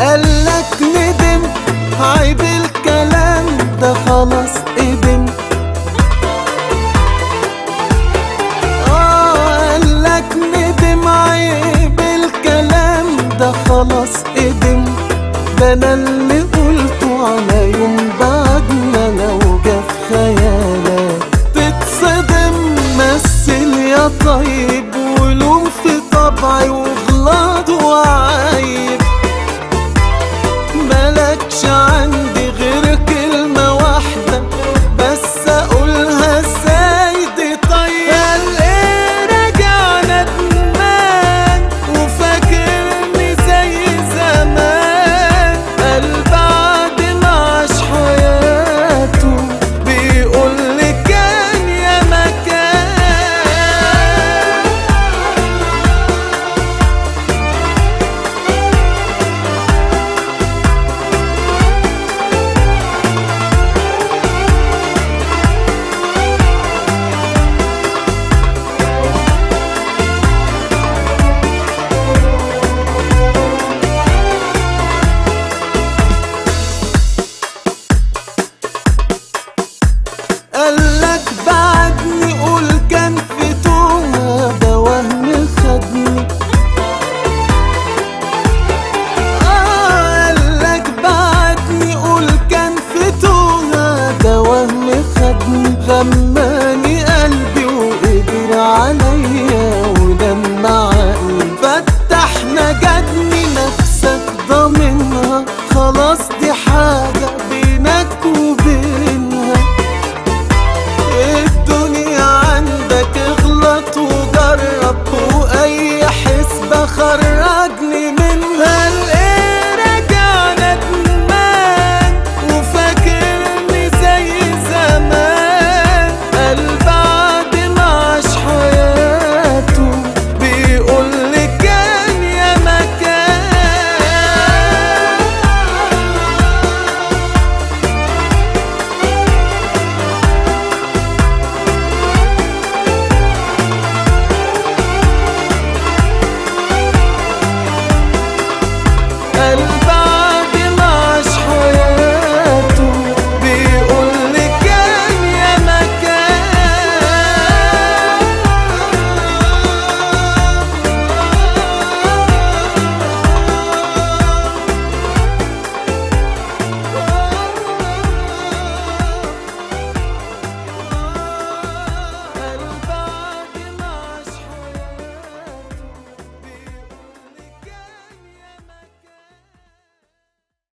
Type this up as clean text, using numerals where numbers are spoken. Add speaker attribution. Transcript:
Speaker 1: قالك ندم، عيب الكلام ده خلاص قدم. قالك ندم، عيب الكلام ده خلاص قدم. ده انا اللي قلته على يوم بعدنا لو جه في خيالك تتصدم. مثل يا طيب ولوم في طبعي